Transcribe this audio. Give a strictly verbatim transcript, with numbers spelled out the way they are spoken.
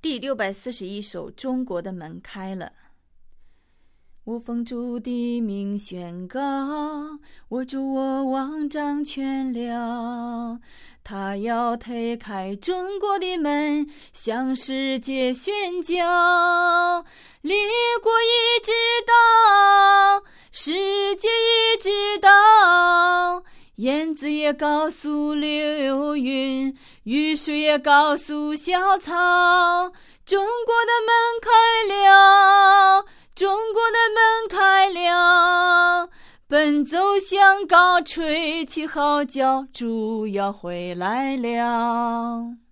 第六百四十一首，中国的门开了。我奉主的名宣告，我主我王掌权了，他要推开中国的门，向世界宣教。列国已知道，世界已知道，燕子也告诉流云，雨水也告诉小草，中国的门开了，中国的门开了，奔走相告，吹起号角，主要回来了。